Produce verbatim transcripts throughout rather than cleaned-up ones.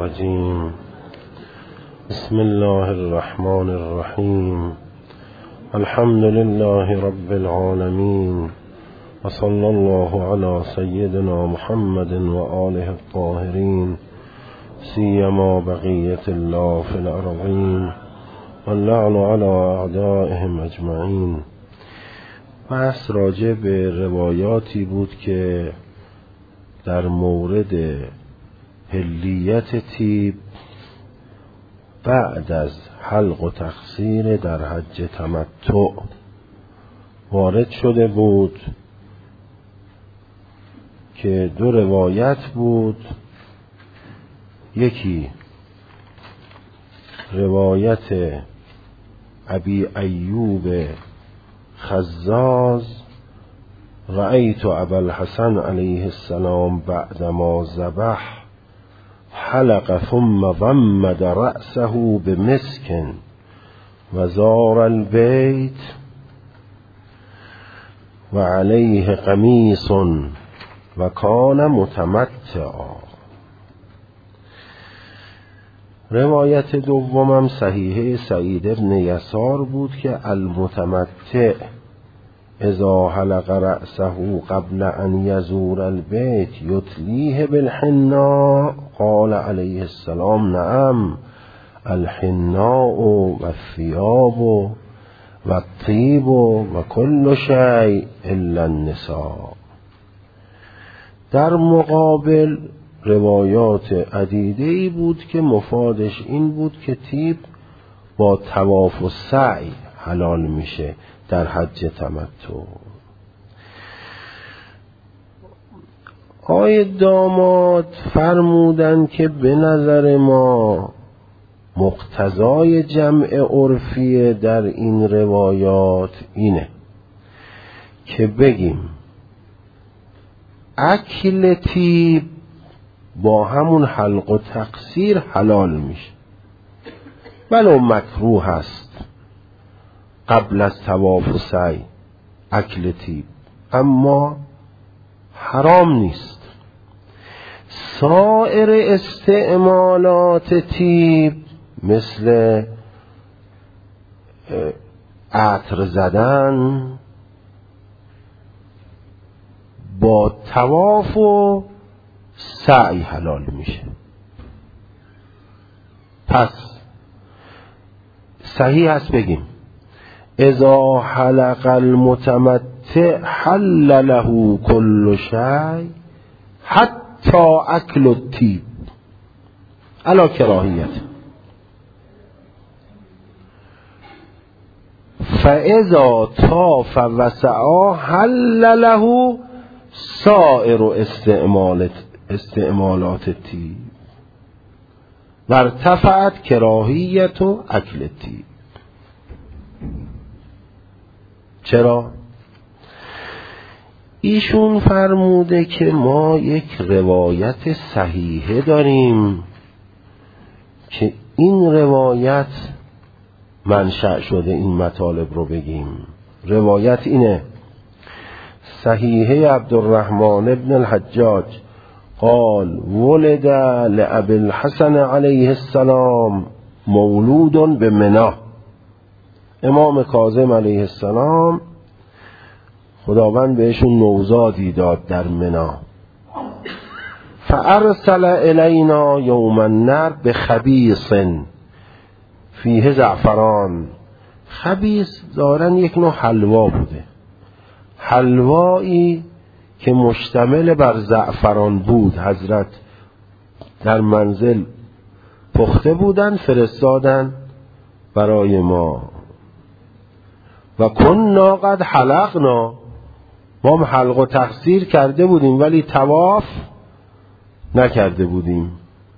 الرجيم. بسم الله الرحمن الرحيم. الحمد لله رب العالمين، وصلى الله على سيدنا محمد وآله الطاهرين، سيما بقية الله في الأرضين، واللعن على أعدائهم أجمعين. بحث راجع به روایاتی بود که در مورد حلیت طیب بعد از حلق و تقصیر در حج تمتع وارد شده بود که دو روایت بود. یکی روایت ابی ایوب خزاز، رأیت ابا الحسن علیه السلام بعدما ذبح حلق ثم ضمد رأسه بمسك وزار البيت وعليه قميص وكان متمتعا. روایت دومم صحیحه سعید ابن یسار بود که المتمتع اذا حلق رأسه قبل ان یزور البيت یتلیه بالحناء. قال علیه السلام نعم، الحناء و الثياب و الطیب و کل شیء الا النساء. در مقابل روایات عدیده‌ای بود که مفادش این بود که طیب با طواف و سعی حلال میشه در حج تمتع. آقای داماد فرمودن که به نظر ما مقتضای جمع عرفی در این روایات اینه که بگیم اکل طیب با همون حلق و تقصیر حلال میشه، ولو مکروه هست قبل از طواف و سعی اکل طیب، اما حرام نیست. سایر استعمالات طیب مثل عطر زدن با طواف و سعی حلال میشه. پس صحیح هست بگیم اذا حلق المتمتع حل له كل شيء حتی اکل الطیب علی کراهیت. فاذا طاف وسعى حل له سائر استعمالات استعمالات الطیب و ارتفعت کراهیت و اکل الطیب. چرا؟ ایشون فرموده که ما یک روایت صحیحه داریم که این روایت منشأ شده این مطالب رو بگیم. روایت اینه: صحیحه عبدالرحمن ابن الحجاج قال ولد لأبي الحسن علیه السلام مولود بمنی. امام کاظم علیه السلام خداوند بهشون نوزادی داد در منی. فارسل الینا یوم النحر بخبیث فیه زعفران. خبیث ظاهراً یک نوع حلوا بوده، حلوایی که مشتمل بر زعفران بود. حضرت در منزل پخته بودن، فرستادن برای ما. و کنا قد حلقنا، ما حلق و تقصیر کرده بودیم ولی طواف نکرده بودیم.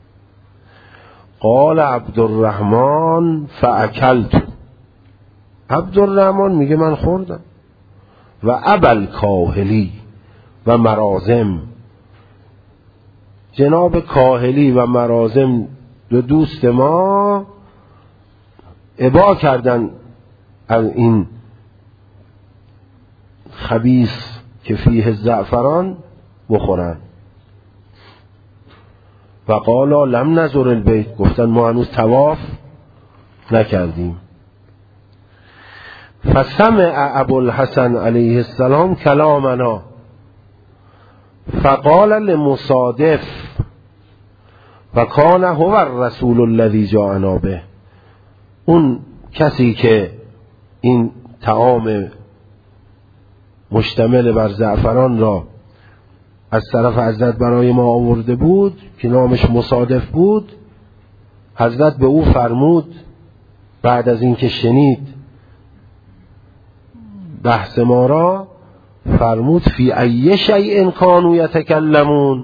قال عبدالرحمن فاکلت. عبدالرحمن میگه من خوردم. و ابل کاهلی و مرازم، جناب کاهلی و مرازم دو دوست ما ابا کردن از این خبیث که فیه زعفران بخورن. و قالا لم نزور البیت، گفتن ما هنوز طواف نکردیم. فسمع ابوالحسن علیه السلام کلامنا فقال لمصادف و کان هو الرسول الذی جاءنا به، اون کسی که این طعام مشتمل بر زعفران را از طرف حضرت برای ما آورده بود که نامش مصادف بود، حضرت به او فرمود بعد از اینکه شنید بحث ما را، فرمود فی ای شیء کانوا یتکلمون.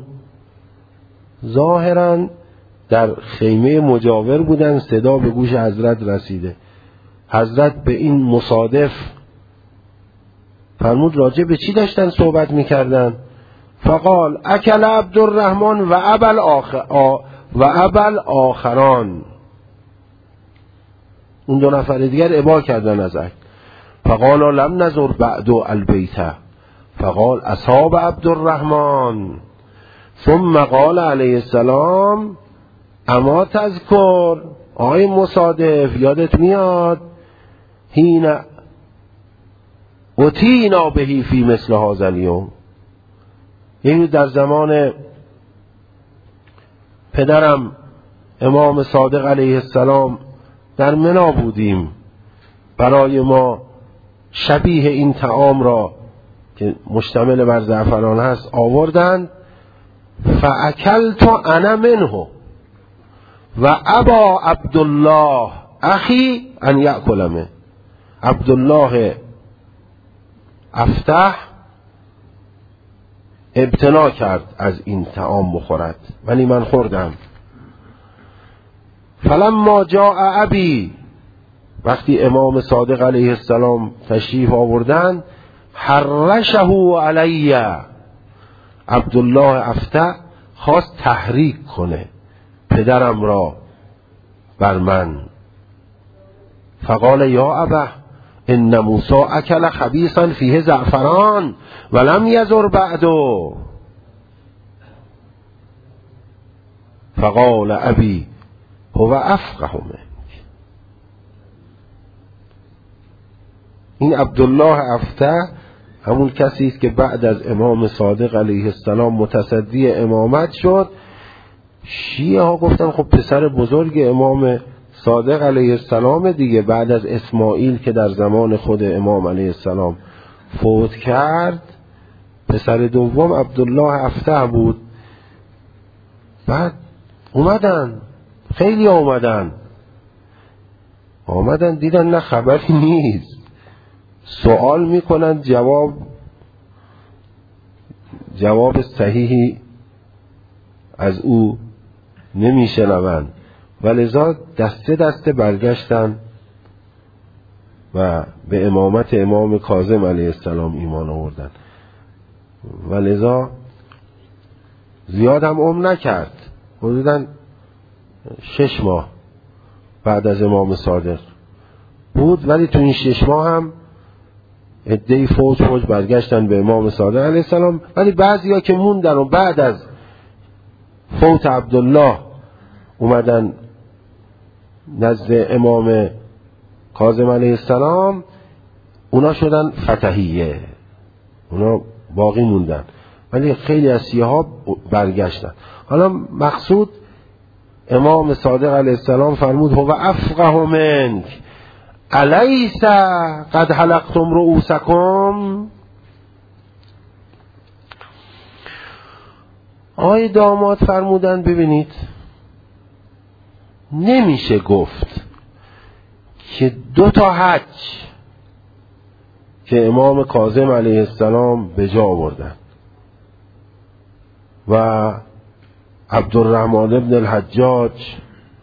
ظاهرا در خیمه مجاور بودن، صدا به گوش حضرت رسیده. حضرت به این مصادف فرمود راجع به چی داشتن صحبت میکردن؟ فقال اکل عبدالرحمن و ابل آخر و ابل آخران، اون دو نفر دیگر ابا کردن از اکل. فقال لم نزر بعد البیت فقال اصحاب عبدالرحمن. ثم قال علیه السلام اما تذکر، آی مصادف یادت میاد هین اتینا بهی فی مثل هذا الیوم، یعنی در زمان پدرم امام صادق علیه السلام در منا بودیم، برای ما شبیه این طعام را که مشتمل بر زعفران هست آوردند. فاکلت انا منه و ابا عبدالله اخی ان یأکلمه. عبدالله افتح امتناع کرد از این طعام بخورد، ولی من خوردم. فلما جاء ابی، وقتی امام صادق علیه السلام تشریف آوردن، حرشه علی، عبدالله افتح خواست تحریک کنه پدرم را بر من. فقال یا ابا ان موسی اکل خبیثا فیه زعفران ولم یزر بعدو. فقال ابی هو افقه منک. این عبدالله افتح همون کسی است که بعد از امام صادق علیه السلام متصدی امامت شد. شیعه ها گفتن خب پسر بزرگ امام صادق علیه السلام دیگه، بعد از اسماعیل که در زمان خود امام علیه السلام فوت کرد، پسر دوم عبدالله افتح بود. بعد اومدن، خیلی آمدن آمدن دیدن نه خبری نیست، سوال میکنن جواب جواب صحیحی از او نمیشنوند، ولذا دسته دسته برگشتن و به امامت امام کاظم علیه السلام ایمان آوردن. ولذا زیاد هم عمر نکرد، حدوداً شش ماه بعد از امام صادق بود، ولی تو این شش ماه هم عده‌ای فوج فوج برگشتن به امام صادق علیه السلام. ولی بعضیا که موندن و بعد از فوت عبدالله اومدن نزد امام کاظم علیه السلام، اونا شدن فتحیه، اونا باقی موندن، ولی خیلی از شیعه ها برگشتن. حالا مقصود امام صادق علیه السلام فرمود هو افقه منک الیس قد حلقتم رؤوسکم. آقای داماد فرمودن ببینید نمیشه گفت که دو تا حج که امام کاظم علیه السلام به جا آوردن و عبدالرحمن ابن الحجاج،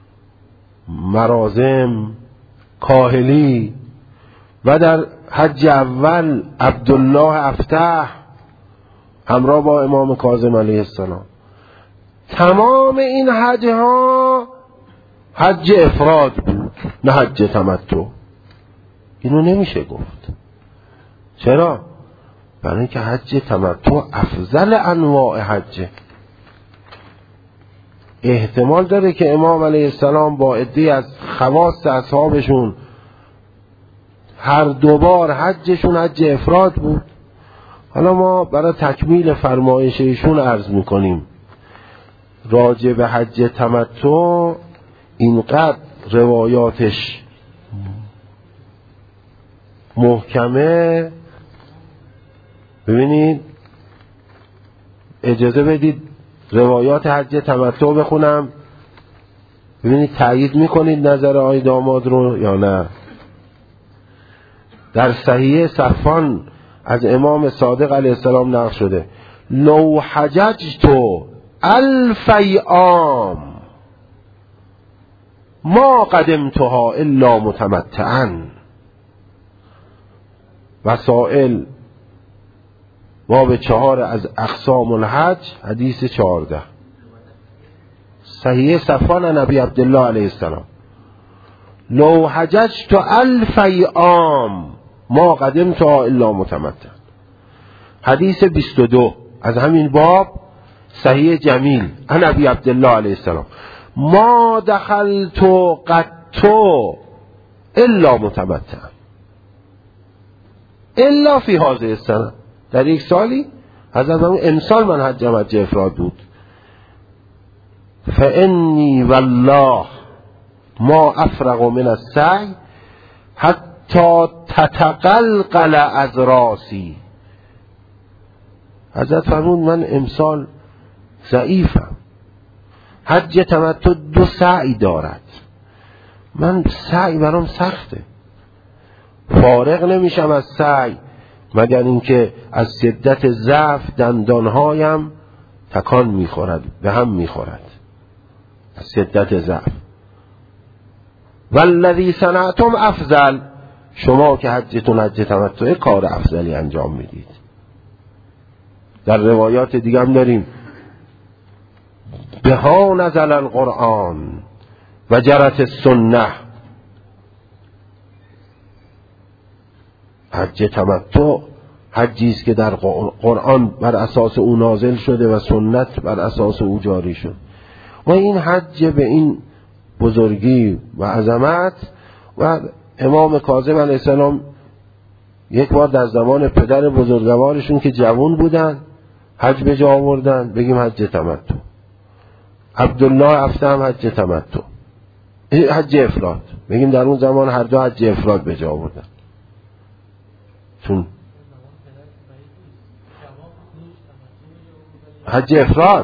مرازم، کاهلی و در حج اول عبدالله افتح همراه با امام کاظم علیه السلام، تمام این حج ها حج افراد بود نه حج تمتع. اینو نمیشه گفت. چرا؟ برای اینکه حج تمتع افضل انواع حجه. احتمال داره که امام علیه السلام با عده‌ای از خواص اصحابشون هر دوبار حجشون حج افراد بود. حالا ما برای تکمیل فرمایش ایشون عرض میکنیم راجع به حج تمتع اینقدر روایاتش محکمه. ببینید اجازه بدید روایات حج تمتع بخونم، ببینید تایید میکنید نظر آقای داماد رو یا نه. در صحیح صفوان از امام صادق علیه السلام نقل شده لو حججت الف عام ما قدمتها الا متمتعا. وسائل باب چهار از اقسام الحج حدیث چهارده صحیح صفوان نبی عبدالله علیه السلام لو حججت الف عام ما قدمتها الا متمتع. حدیث بیست و دو از همین باب صحیح جمیل عن ابی عبدالله علیه السلام ما دخلت قط الا متمتع الا فی هذه السنه. در یک سالی حضرت اون امسال من حجم حج افراد بود. فانی والله ما افرغ من السعی حتی تتقلقل از راسی. حضرت فرمود من امسال ضعیفم، حج تمتع دو سعی دارد، من سعی برام سخته، فارغ نمیشم از سعی مگر اینکه از شدت ضعف دندانهایم تکان میخورد، به هم میخورد از شدت ضعف. والذی صنعتم افضل، شما که حجتون حج تمتع کار افضلی انجام میدید. در روایات دیگه هم داریم بها نزل القرآن و جرت السنه. حج تمتع حجی است که در قرآن بر اساس او نازل شده و سنت بر اساس او جاری شد. و این حج به این بزرگی و عظمت و امام کاظم علیه السلام یک بار در زمان پدر بزرگوارشون که جوان بودن حج به جا آوردن، بگیم حج تمتع. عبدالله افته هم حج تمتع، حج افراد، بگیم در اون زمان هر دو حج افراد به جا آوردن. چون حج افراد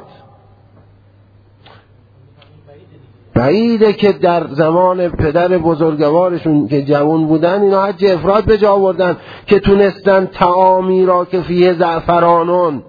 بعیده که در زمان پدر بزرگوارشون که جوان بودن اینا حج افراد به جا آوردن که تونستن طعامی را که فیه زعفرانون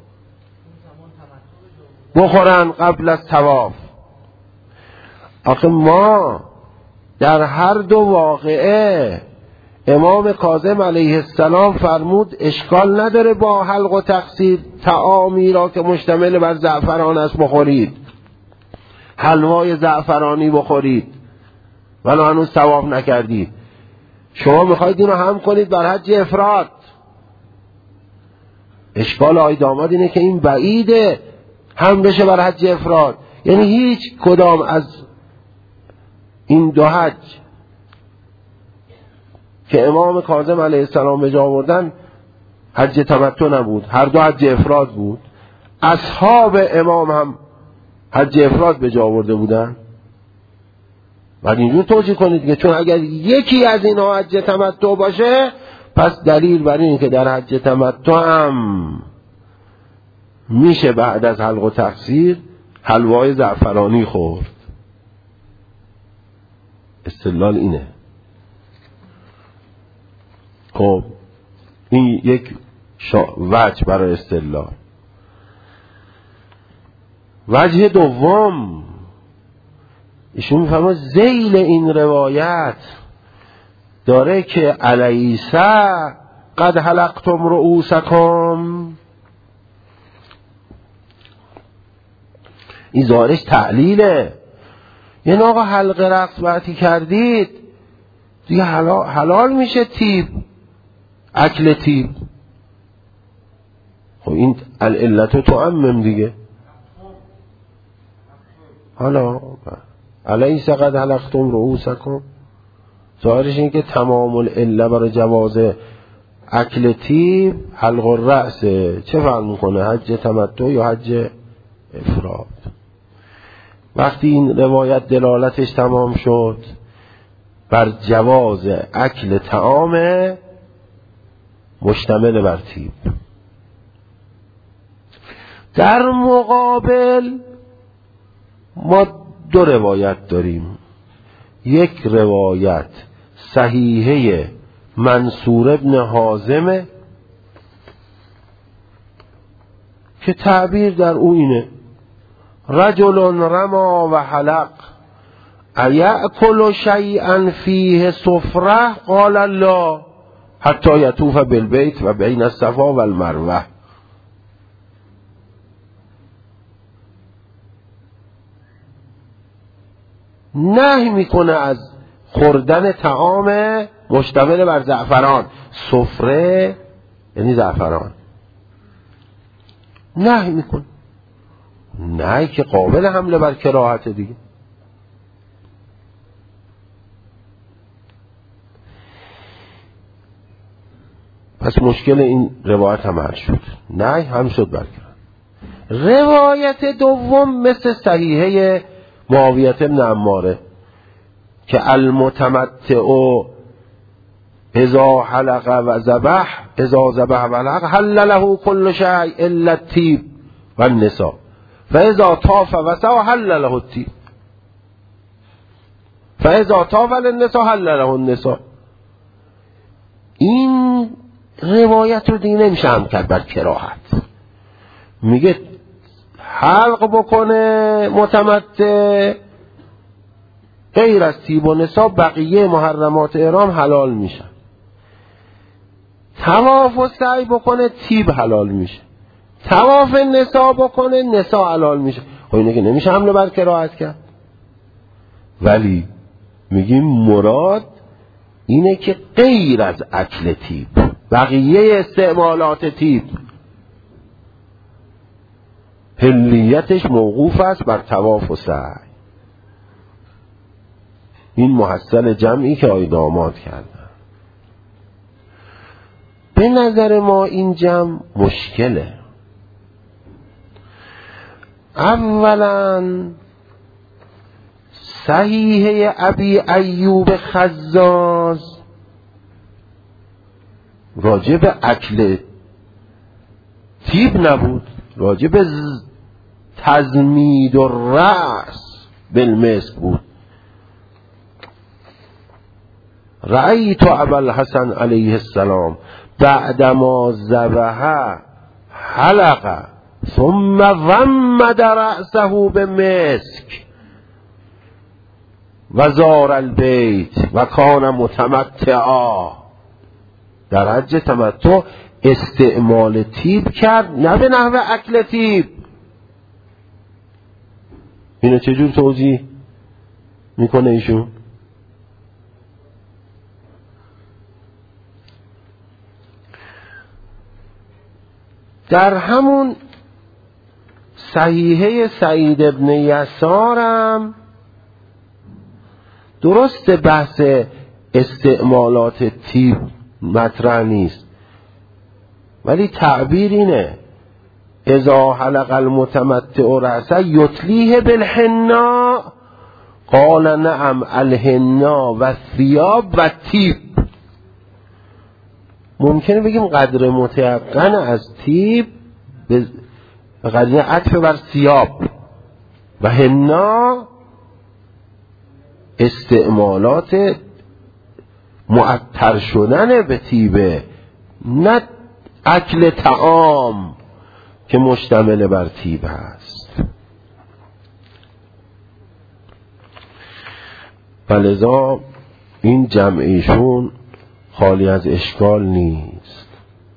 بخورن قبل از طواف. آخه ما در هر دو واقعه امام کاظم علیه السلام فرمود اشکال نداره با حلق و تقصیر طعامی را که مشتمل بر زعفران است بخورید، حلوای زعفرانی بخورید ولو هنوز طواف نکردید. شما میخواید این رو هم کنید بر حج افراد. اشکال آی داماد اینه که این بعیده هم بشه بر حج افراد، یعنی هیچ کدام از این دو حج که امام کاظم علیه السلام به جا آوردن حج تمتع نبود، هر دو حج افراد بود. اصحاب امام هم حج افراد به جا آورده بودن. بعد اینجور توجیه کنید که چون اگر یکی از اینها حج تمتع باشه پس دلیل بر این که در حج تمتع هم میشه بعد از حلق و تقصیر حلوای زعفرانی خورد. استدلال اینه. خب این یک وجه برای استدلال. وجه دوم ایشون میفهمه ذیل این روایت داره که الیسا قد حلقتم رؤوسکم، این ظاهرش تعلیله. یعنی آقا حلقه رقص وقتی کردید دیگه حلال, حلال میشه تیب، اکل تیب. خب این العلت تعمم دیگه. حالا الیس قد حلقتم رؤوسکم، ظاهرش این که تمام العله برای جواز اکل طیب حلق الرأس. چه فرق میکنه حج تمتع یا حج افراد؟ وقتی این روایت دلالتش تمام شد بر جواز اکل طعام مشتمل بر طیب. در مقابل ما دو روایت داریم. یک روایت صحیحه منصور ابن حازمه که تعبیر در او اینه رجل رما و حلق ایأکل شیئا فیه سفره قال لا حتی یطوف بالبیت و بین الصفا و المروه. نهی میکنه از خوردن طعام مشتمل بر زعفران. سفره یعنی زعفران. نهی میکنه، نهی که قابل حمله بر کراهت دیگه. پس مشکل این روایت هم حل شد، نهی هم شد بر کراهت. روایت دوم مثل صحیحه معاویه بن عماره که المتمتع اذا حلق و ذبح اذا ذبح و حلق حل له كل شيء الا الطيب والنساء فاذا طاف و سعى حل له الطيب فاذا طاف للنساء حل له النساء. این روایت رو دیگه نمیشه هم کرد بر کراهت. میگه حلق بکنه متمتع غیر از طیب و نساء بقیه محرمات احرام حلال میشن. طواف و سعی بکنه طیب حلال میشه، طواف نساء بکنه نساء حلال میشه. خب اینه که نمیشه حمله بر کراهت کرد. ولی میگیم مراد اینه که غیر از اکل طیب بقیه استعمالات طیب حلیتش موقوف است بر طواف و سعی. این محصل جمعی که آیدامات کردن. به نظر ما این جمع مشکله. اولا صحیحه ابی ایوب خزاز راجب اکل طیب نبود، راجب تزمید و رأس بالمسک بود. رأیت ابا الحسن علیه السلام بعدما ذبح حلق ثم غمد رأسه بمسک و زار البیت و کان متمتعا. در حج تمتع استعمال طیب کرد، نه به نحو اکل طیب. اینو چجور توضیح میکنه ایشون؟ در همون صحیحه سعید ابن یسارم درست بحث استعمالات طیب مطرح نیست، ولی تعبیر اینه اذا حلق المتمتع رأسه یتلیه بالحنا قال نعم الحنا و الثیاب و طیب. ممکنه بگیم قدر متیقن از طیب به قدر عطف بر ثیاب و حنا استعمالات معطر شدن به طیبه، نه اکل طعام که مشتمل بر طیب هست. فلذا این جمعیشون خالی از اشکال نیست.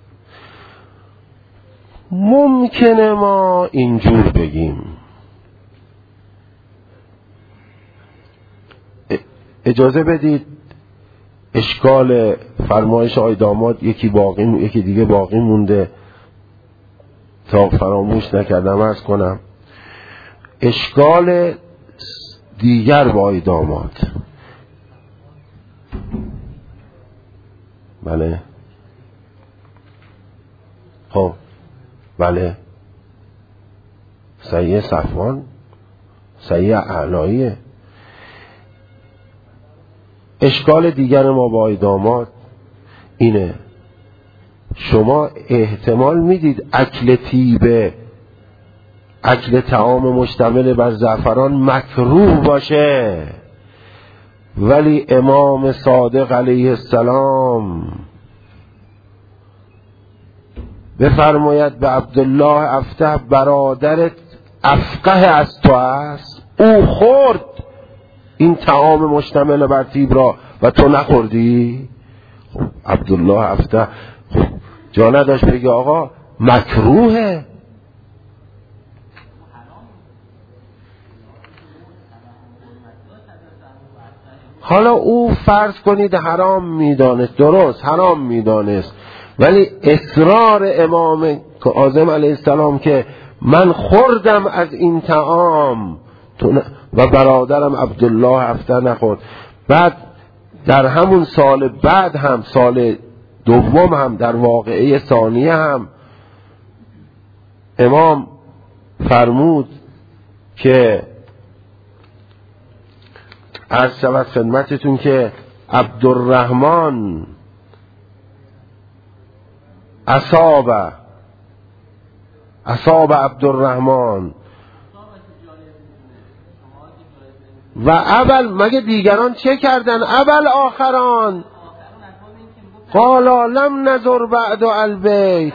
ممکنه ما اینجور بگیم، اجازه بدید اشکال فرمایش آقای داماد یکی باقی یکی دیگه باقی مونده تا فراموش نکردم عرض کنم. اشکال دیگر با داماد. بله خب بله سیه صفوان سیه اعلاییه. اشکال دیگر ما با داماد اینه، شما احتمال میدید اکل تیبه، اکل طعام مشتمل بر زعفران مکروه باشه، ولی امام صادق علیه السلام بفرماید به عبدالله افته برادرت افقه از تو است، او خورد این طعام مشتمل بر تیب را و تو نخوردی. خب عبدالله افته خب جا نداشت بگه آقا مکروهه. حالا او فرض کنید حرام میدانست، درست حرام میدانست، ولی اصرار امام کاظم علیه السلام که من خوردم از این طعام و برادرم عبدالله افته نخورد. بعد در همون سال بعد هم، سال دوم هم، در واقعه ثانیه هم امام فرمود که عرض شود خدمتتون که عبدالرحمن اصاب اصاب عبدالرحمن و اول، مگه دیگران چه کردن؟ اول آخران قالا لم نظر بعد البیت.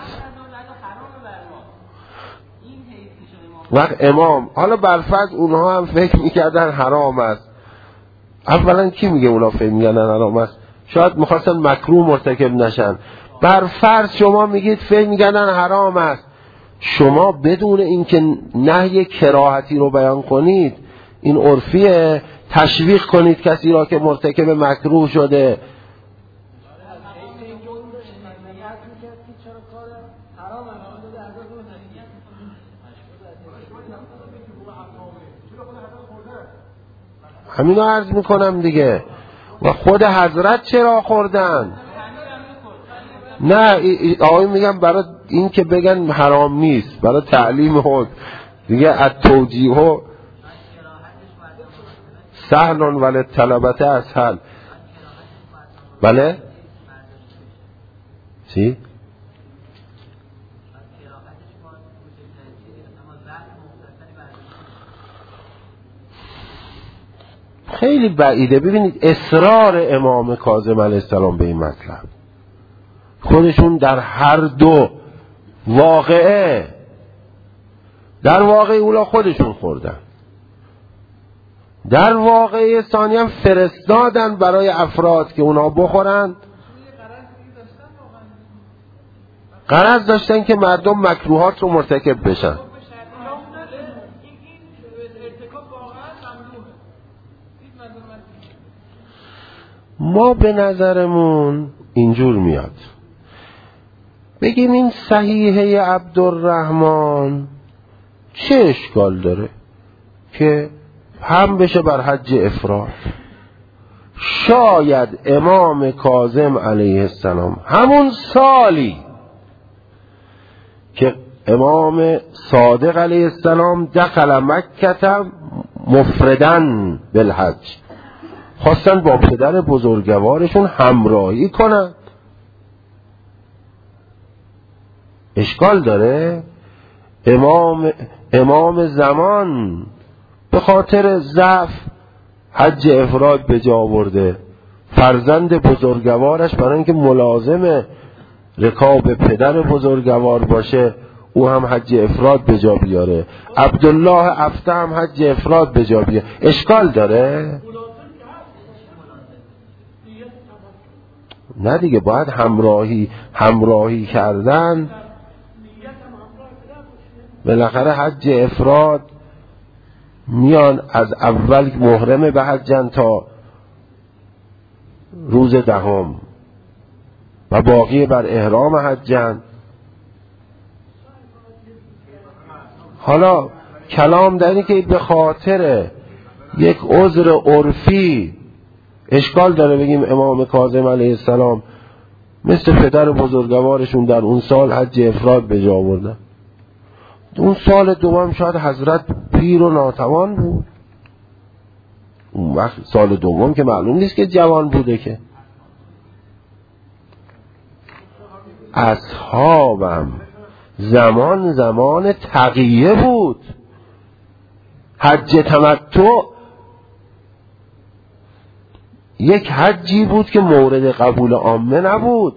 وقت امام حالا برفرض اونها هم فکر میکردن حرام است. اولا کی میگه اونا فکر میکردن حرام است؟ شاید میخواستن مکروه مرتکب نشن. برفرض شما میگید فکر میکردن حرام است، شما بدون اینکه نهی کراهتی رو بیان کنید، این عرفیه، تشویق کنید کسی را که مرتکب مکروه شده. همینو عرض میکنم دیگه. و خود حضرت چرا خوردن؟ نه آقای میگم برای این که بگن حرام نیست، برای تعلیم حکم دیگه. از توجیه سهلون ولی طلبته اسهل. بله چی؟ خیلی بعیده. ببینید اصرار امام کاظم علیه السلام به این مطلب، خودشون در هر دو واقعه، در واقعه اولا خودشون خوردن، در واقعه ثانی هم فرستادن برای افراد که اونا بخورن. غرض داشتن که مردم مکروهات رو مرتکب بشن. ما به نظرمون اینجور میاد بگیم این صحیحه عبدالرحمن چه اشکال داره که هم بشه بر حج افراد. شاید امام کاظم علیه السلام همون سالی که امام صادق علیه السلام دخل مکه مفردن بالحج، خواستن با پدر بزرگوارشون همراهی کنن. اشکال داره؟ امام امام زمان به خاطر ضعف حج افراد به جا آورده، فرزند بزرگوارش برای اینکه ملازم رکاب پدر بزرگوار باشه او هم حج افراد به جا بیاره، عبدالله افته هم حج افراد به جا بیاره. اشکال داره؟ نه دیگه، باید همراهی همراهی کردن. بالاخره حج افراد میان از اول محرم به حجن تا روز دهم و باقی بر احرام حجن. حالا کلام در اینه که به خاطر یک عذر عرفی اشکال داره بگیم امام کاظم علیه السلام مثل پدر بزرگوارشون در اون سال حج افراد به جا آوردن، اون سال دوم شاید حضرت پیر و ناتوان بود، اون وقت سال دوم که معلوم نیست که جوان بوده که. اصحابم زمان زمان تقیه بود، حج تمتع یک حجی بود که مورد قبول عامه نبود.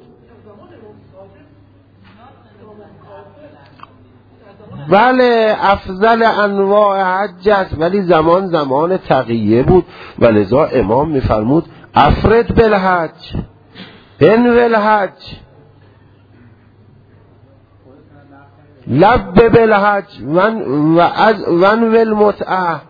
بله افضل انواع حج است، ولی زمان زمان تقیه بود و لذا امام میفرمود افرد بالحج انو الحج لب بالحج و از ون والمتعه.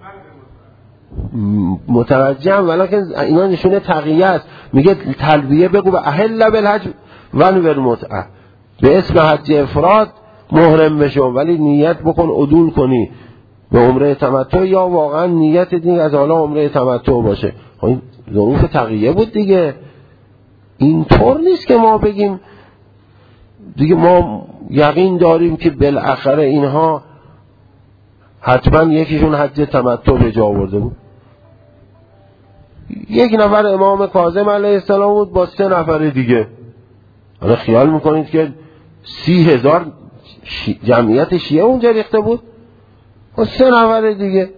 متوجهم، ولیکن اینا نشونه تقیه است. میگه تلبیه بگو و اهل بالحج ون والمتعه، به اسم حج افراد محرم بشو ولی نیت بکن عدول کنی به عمره تمتع، یا واقعا نیت دیگه از حالا عمره تمتع باشه. این ظروف تقیه بود دیگه. اینطور نیست که ما بگیم دیگه ما یقین داریم که بالاخره اینها حتما یکیشون حج تمتع به جا آورده بود. یک نفر امام کاظم علیه السلام بود با سه نفر دیگه. حالا خیال میکنید که سی هزار شی... جمعیت شیعه اونجا ریخته بود با سه نفر دیگه.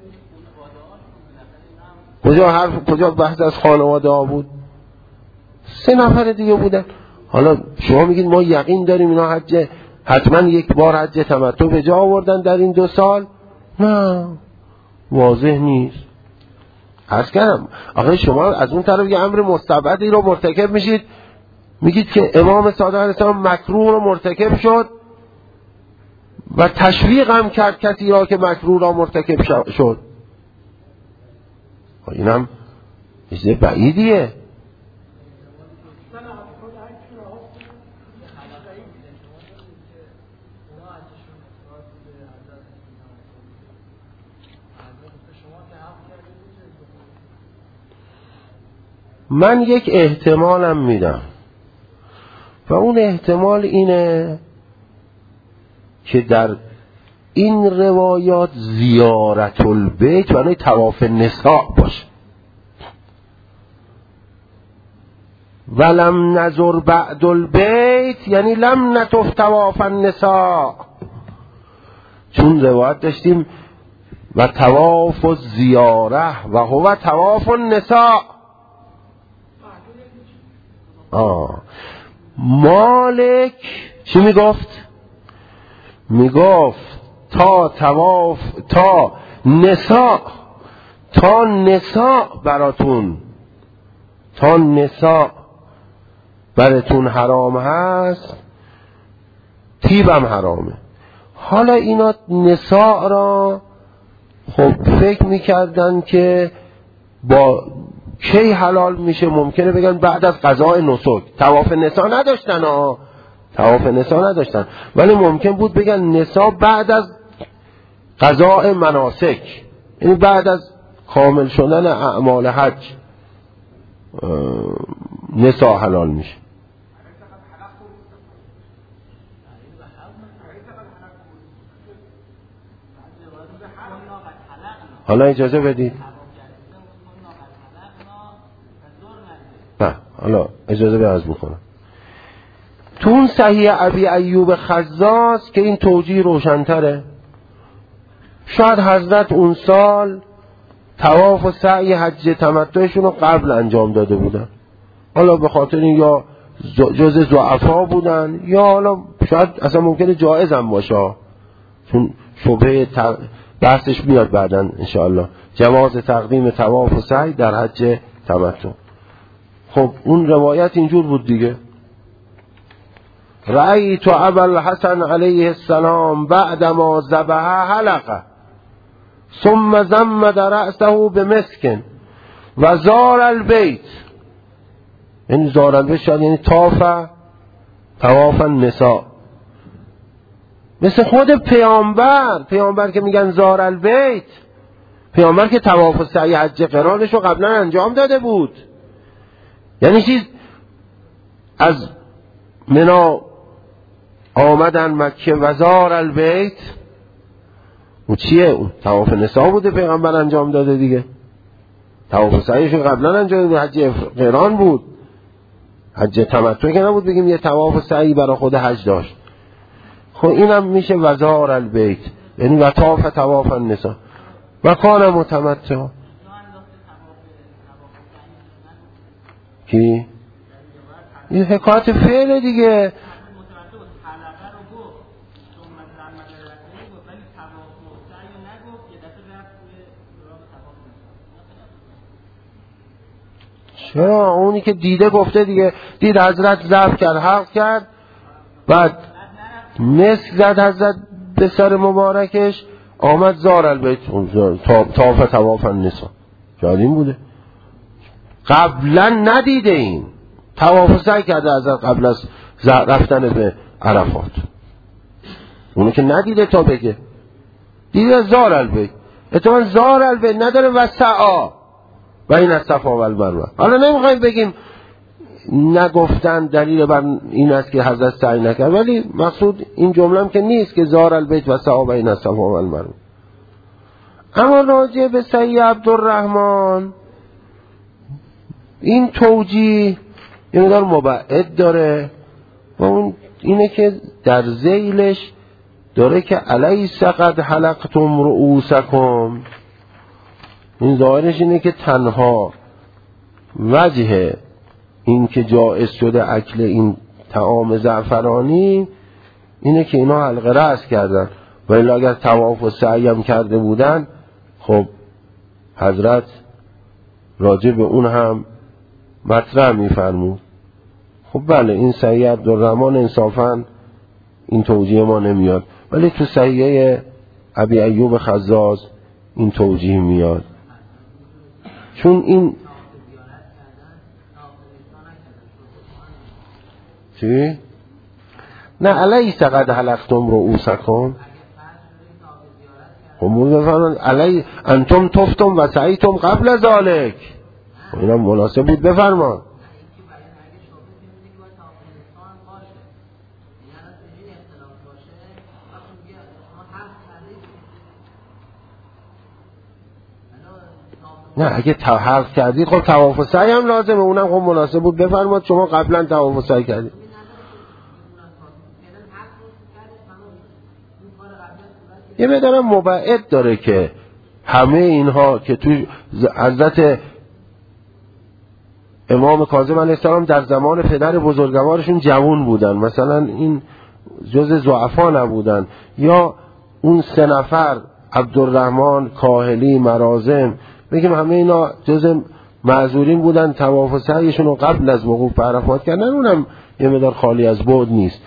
کجا حرف کجا بحث از خانواده ها بود؟ سه نفر دیگه بودن. حالا شما میگید ما یقین داریم اینا حج حتما یک بار حج تمتع به جا آوردن در این دو سال؟ نه، واضح نیست. عرض کردم آخه شما از اون طرف یه امر مستبدی رو مرتکب میشید، میگید که امام صادق علیه السلام مکروه رو مرتکب شد و تشویق هم کرد کسی را که مکروه را مرتکب شد. اینم چیز بعیدیه. من یک احتمالم میدم و اون احتمال اینه که در این روایات زیارت البیت برای طواف نساء باشه. ولم نظر بعد البیت یعنی لم نطف طواف النساء، چون روایت داشتیم و طواف الزیاره و هو طواف النساء. آه. مالک چی میگفت؟ میگفت تا طواف تا نساء تا نساء براتون تا نساء براتون حرام هست، تیبم حرامه. حالا اینا نساء را خب فکر میکردن که با کی حلال میشه؟ ممکنه بگن بعد از قضاء نسک. طواف نساء نداشتن ها، طواف نساء نداشتن، ولی ممکن بود بگن نساء بعد از قضاء مناسک، یعنی بعد از کامل شدن اعمال حج نساء حلال میشه. حالا اجازه بدید، نه حالا اجازه به عرض میکنم. تو اون صحیح ابی ایوب خزاز که این توجیه روشن‌تره، شاید حضرت اون سال طواف و سعی حج تمتعشون رو قبل انجام داده بودن، حالا به خاطر این یا جز ضعفا بودن یا حالا شاید اصلا ممکنه جایز هم باشه، چون شبهه تق... بحثش میاد بعداً انشاءالله، جواز تقدیم طواف و سعی در حج تمتع. خب اون روایت اینجور بود دیگه. رأیت ابا الحسن علیه السلام بعدما ذبح حلقه ثم زمد رأسه بمسک و زار البیت، یعنی زار البیت شاید یعنی طاف طواف النساء، مثل خود پیامبر پیامبر که میگن زار البیت، پیامبر که طواف و سعی حج قرانش رو قبلا انجام داده بود. یعنی چیز از منا آمدن مکه و زار البیت، اون چیه؟ اون طواف نساء بوده پیغمبر انجام داده دیگه. طواف و سعیش قبلا انجام داده، حج قران بود، حج تمتع که نبود بگیم یه طواف و سعی برای خود حج داشت. خب اینم میشه و زار البیت، یعنی و طاف طواف النساء و کان متمتع. کی؟ این حکایت فعل دیگه. چرا؟ اونی که دیده گفته دیگه، دید حضرت ضعف کرد، حق کرد، بعد مسک زد حضرت به سر مبارکش، آمد زار البیت طاف طواف النساء. شاید این بوده. قبلا ندیده این طواف و سعی کرده حضرت قبل از رفتن به عرفات، اونو که ندیده تا بگه، دیده زار البیت. اتفاقا زار البیت نداره و سعا و این از صفا و المروه. حالا نمیخوایم بگیم نگفتن دلیل بر این است که حضرت سعی نکرد، ولی مقصود این جمله هم که نیست که زار البیت و سعا و این از صفا و المروه. اما راجع به سید عبدالرحمن این توجیه این مقدار مبعد داره و اون اینه که در ذیلش داره که الیس قد حلقتم رؤوسکم. این ظاهرش اینه که تنها وجه این که جائز شده اکل این طعام زعفرانی اینه که اینا حلقه رأس کردن، ولی اگر طواف و سعی هم کرده بودن خب حضرت راجع به اون هم مطرح میفرمود. خب بله این صحیح عبدالرحمن انصافا این توجیه ما نمیاد، ولی تو صحیح ابی ایوب خزاز این توجیه میاد، چون این چی؟ نه الیس قد حلقتم رؤوسکم، همون بفرمان علی انتم تفتم و سعیتم قبل ذالک. اینا مناسب بود بفرمان. نه اگه حرف کردید خب طواف و سعی هم لازمه، اونم خب مناسب بود بفرماد شما قبلا طواف و سعی کردید. یه مقدار مبعد داره که همه اینها که توی حضرت امام کاظم علیه السلام در زمان پدر بزرگوارشون جوان بودن، مثلا این جز ضعفا نبودن، یا اون سه نفر عبدالرحمن، کاهلی، مرازم، بگیم همه اینا جز معذورین بودن، طواف و سعیشون رو قبل از وقوف به عرفات کردن، اونم یه مقدار خالی از بعد نیست.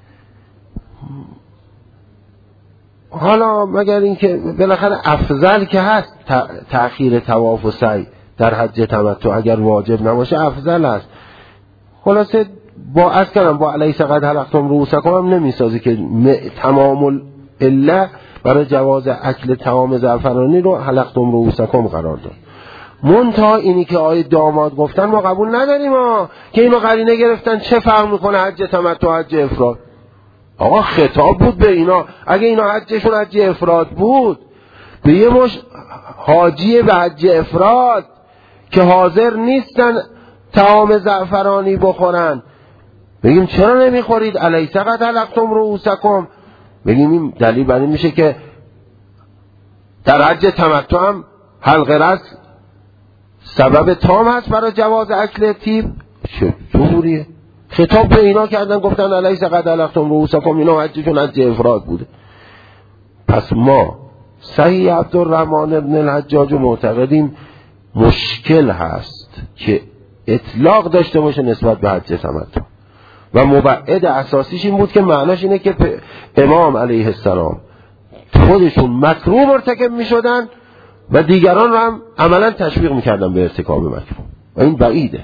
حالا مگر اینکه بالاخره افضل که هست تأخیر طواف و سعی در حج تمتع، اگر واجب نباشه افضل است. خلاصه با از کردم با الیس قد حلقتم رؤوسکم هم نمیسازی که تمام الا برای جواز اکل طعام زعفرانی رو حلقتم رؤوسکم قرار داد. منتها اینی که آیه داماد گفتن ما قبول نداریم ها، که اینو قرینه گرفتن چه فرق میکنه حج تمتع حج افراد. آقا خطاب بود به اینا، اگه اینا حجشون حج افراد بود به یه مش حاجی به حج افراد که حاضر نیستن طعام زعفرانی بخورن بگیم چرا نمیخورید الیس قد حلقتم رؤوسکم، بگیم این دلیل بر این میشه که در حج تمتع هم حلقه رأس سبب تام هست برای جواز اکل تیب. چه جوریه؟ خطاب به اینا کردن گفتن الیس قد حلقتم رؤوسکم، اینا حجشون حج افراد بوده. پس ما صحیح عبدالرحمن ابن الحجاج معتقدیم مشکل هست که اطلاق داشته باشه نسبت به حج تمتع، و مبعد اساسیش این بود که معناش اینه که امام علیه السلام خودشون مکروه مرتکب می شدن و دیگران رو هم عملا تشویق می کردن به ارتکاب مکروه، و این بعیده.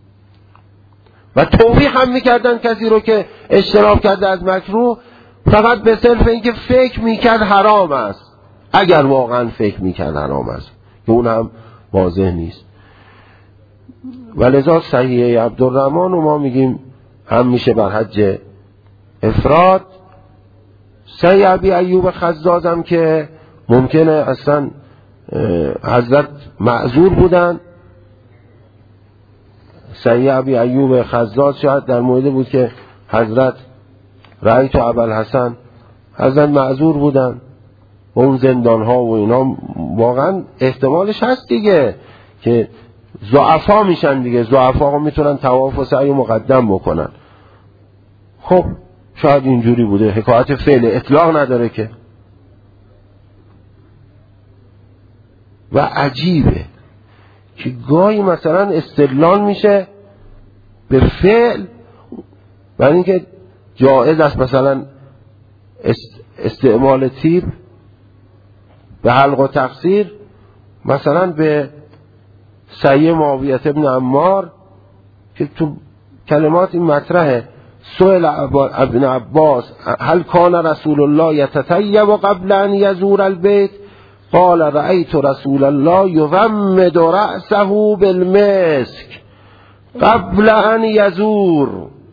و توبیخ هم می کردن کسی رو که اجتناب کرده از مکروه فقط به صرف اینکه فکر می کرد حرام است، اگر واقعا فکر میکرد حرام است که اون هم واضح نیست. ولذا صحیح عبدالرحمن و ما میگیم هم میشه بر حج افراد. صحیح ابی ایوب خزاز هم که ممکنه اصلا حضرت معذور بودن. صحیح ابی ایوب خزاز شاید در مورد بود که حضرت رأیت ابوالحسن، حضرت معذور بودن و اون زندان ها و اینا واقعا احتمالش هست دیگه که ضعفا میشن دیگه، ضعفا ها میتونن طواف و سعی مقدم بکنن. خب شاید اینجوری بوده، حکایت فعل اطلاق نداره که. و عجیبه که گاهی مثلا استدلال میشه به فعل، برای اینکه جایز است مثلا استعمال تیب به حلق و تقصیر، مثلا به سعی معاویه ابن عمار که تو کلمات این مطرحه: سئل ابن عباس هل کان رسول الله یتطیب قبل ان یزور البیت قال رأیت رسول الله یضمد رأسه بالمسک قبل ان یزور.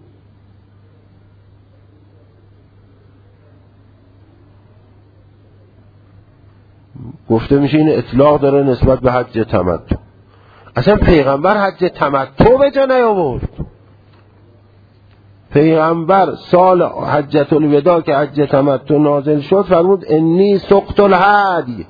گفته میشه این اطلاق داره نسبت به حج تمتع. اصلا پیغمبر حج تمتع به جا نیاورد. پیغمبر سال حجت الوداع که حج تمتع نازل شد فرمود انی سقط الهدی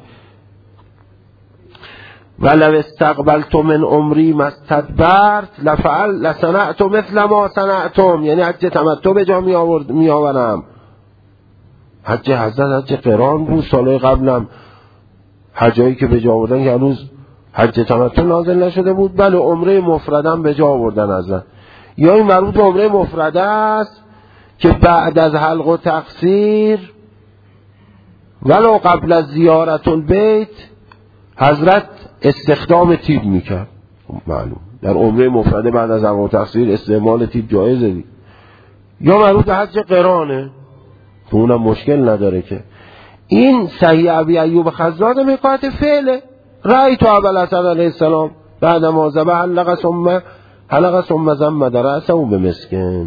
ولو استقبلت من عمری ما استدبرت لفعل لصنعت مثل ما صنعتم. یعنی حج تمتع به جا می آورد می آورم. حج حضرت حج قران بود، سالهای قبلم حجایی که به جا آوردن که هنوز حج تمتع نازل نشده بود. بله عمره مفردم به جا آوردن حضرت. یا این مربوط به عمره مفرده است که بعد از حلق و تقصیر ولو قبل از زیارت البیت حضرت استخدام تیب میکرد. معلوم در عمره مفرده بعد از حلق و تقصیر استعمال تیب جایزه دی. یا مربوط به حج قرانه که اونم مشکل نداره که. این صحیح ابی ایوب خزاز حکایت فعله. رأیت ابوالحسن علیه السلام بعد ما ذبح حلق ثم حلق ثم زمد رأسه بمسکن.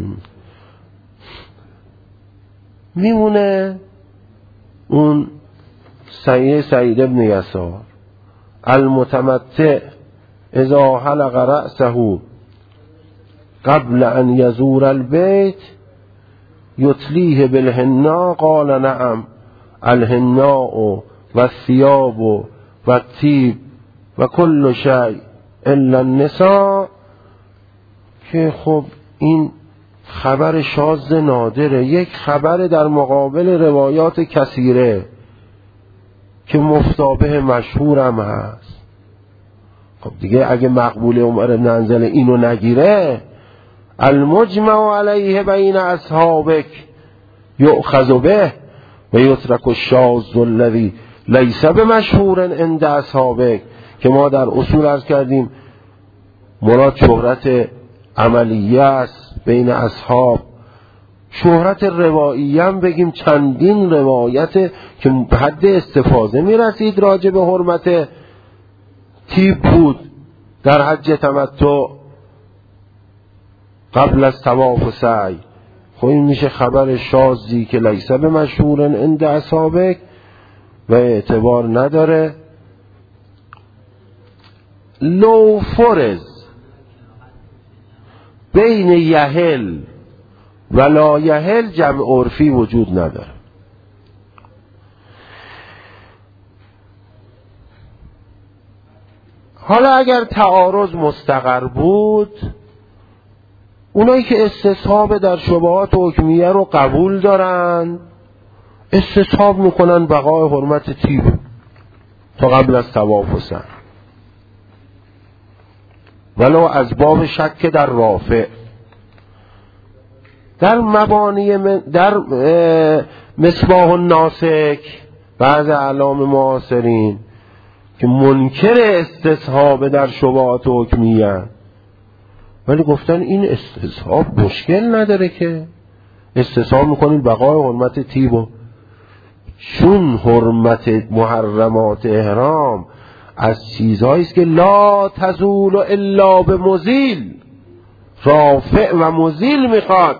میمونه اون صحیح سعید ابن یسار المتمتع اذا حلق رأسه قبل ان یزور البیت یتلیه بالحنا قال نعم الحناء و الثیاب و الطیب و کل شیء الا النساء. که خب این خبر شاذ نادره، یک خبر در مقابل روایات کثیره که مفتابه مشهورم هست. خب دیگه اگه مقبول عمر بن حنظل اینو نگیره، المجمع علیه بین اصحابک یؤخذ به و یترک الشاذ الذی لیس بمشهور عند اصحابک، که ما در اصول عرض کردیم مراد شهرت عملیه است بین اصحاب. شهرت رواییه هم بگیم چندین روایت که به حد استفاضه می رسید راجع به حرمت تیب بود در حج تمتع قبل از طواف و سعی. خب این میشه خبر شاذی که لیس بمشهور عند اصحابک و اعتبار نداره. لو فرض بین یهل و لا یهل جمع عرفی وجود نداره. حالا اگر تعارض مستقر بود، اونایی که استصحاب در شبهات حکمیه رو قبول دارن استصحاب میکنن بقای حرمت تیب تا قبل از طواف و سعی، ولو از باب شک در رافع. در مبانی من در مصباح الناسک بعض اعلام معاصرین که منکر استصحاب در شبهات حکمیه، ولی گفتن این استصحاب مشکل نداره که استصحاب میکنین بقای حرمت تیبو. چون حرمت محرمات احرام از چیزهایی است که لا تزول الا به مزیل، رافع و مزیل میخواد.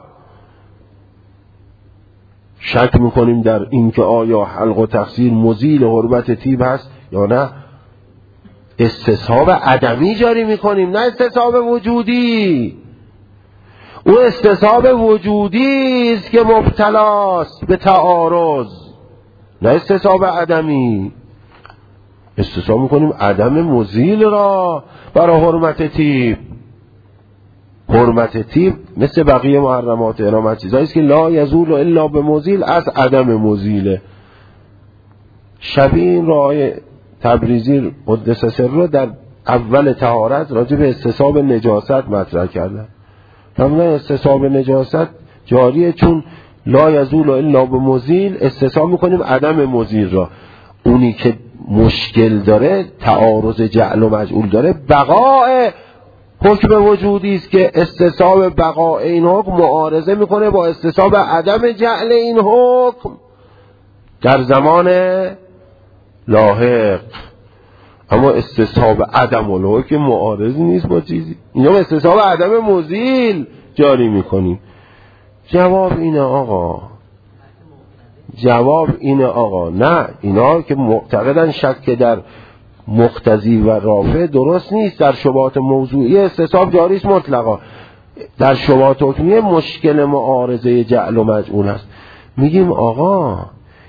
شک میکنیم در این که آیا حلق و تقصیر مزیل حرمت طیب هست یا نه. استصحاب عدمی جاری میکنیم، نه استصحاب وجودی. او استصحاب وجودی است که مبتلاست به تعارض، نه استصحاب عدمی. استصحاب میکنیم عدم مزیل را برای حرمت طیب. حرمت طیب مثل بقیه محرمات احرام چیزایی است که لا یزول الا به مزیل، از عدم مزیله. شبیه این رای تبریزی قدس سره در اول طهارت راجع به استصحاب نجاست مطرح کردن. فرمودن استصحاب نجاست جاریه چون لا یزول الا به مزیل، استصحاب میکنیم عدم مزیل را. اونی که مشکل داره، تعارض جعل و مجعول داره، بقاء حکم وجودی است که استصحاب بقاء این حکم معارضه میکنه با استصحاب عدم جعل این حکم در زمان لاحق. اما استصحاب عدم الحکم معارض نیست با چیزی، اینا با استصحاب عدم مزیل جاری میکنیم. جواب اینه آقا، جواب اینه آقا نه، اینا که معتقدن شک در مقتضی و رافع درست نیست. در شبهات موضوعی استصحاب جاری است مطلقا، در شبهات حکمیه مشکل معارضه جعل و مجعول است. میگیم آقا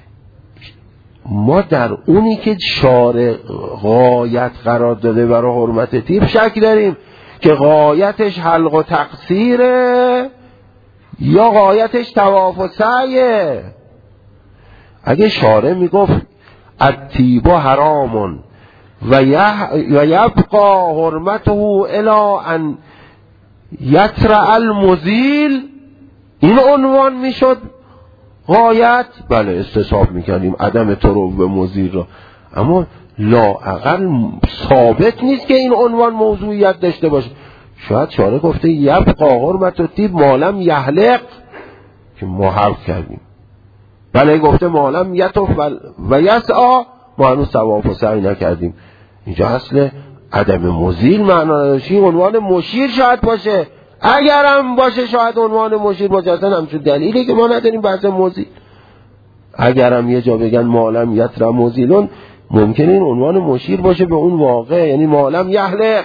ما در اونی که شارع غایت قرار داده برای حرمت طیب شک داریم که غایتش حلق و تقصیره یا غایتش طواف و سعیه. اگه شارع میگفت الطیب حرامون و یبقى حرمته الی ان یطرأ المزیل، این عنوان میشد غایت، بله استصحاب میکنیم عدم طرق به مزیل را. اما لااقل ثابت نیست که این عنوان موضوعیت داشته باشه. شاید شارع گفته یبقى حرمت الطیب مالم یحلق که ما حرف کردیم، بله گفته مالم یطف و یسعی ما هنوز طواف و سعی نکردیم. اینجا اصل عدم مزیل معنا داشتی، عنوان مشیر شاید باشه، اگرم باشه شاید عنوان مشیر باشه، اصلا همچون دلیلی که ما نداریم بحث مزیل. اگرم یه جا بگن مالم یطرأ مزیلون، ممکنه این عنوان مشیر باشه به اون واقع، یعنی مالم یحلق.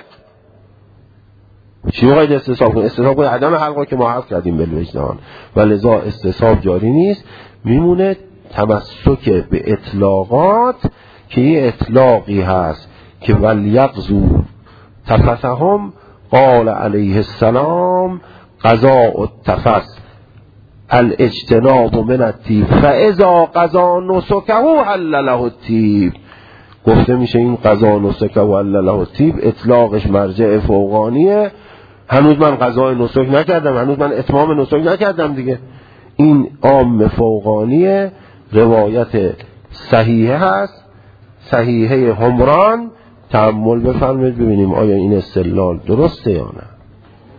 چی میخواید استصحاب کنید؟ استصحاب کنید عدم حلقا که ما حرف کردیم بالوجدان، و لذا استصحاب جاری نیست. میمونه تمسک به اطلاقات که یه اطلاقی هست که ولیقضوا تفثهم قال علیه السلام قضاء التفث الاجتناب من الطیب فاذا قضا نسکه حل له الطیب. گفته میشه این قضا نسکه حل له الطیب اطلاقش مرجع فوقانیه. هنوز من قضای نسک نکردم، هنوز من اتمام نسک نکردم دیگه. این عام فوقانیه، روایت صحیحه هست، صحیحه حمران. تأمل بفرمایید ببینیم آیا این استدلال درسته یا نه.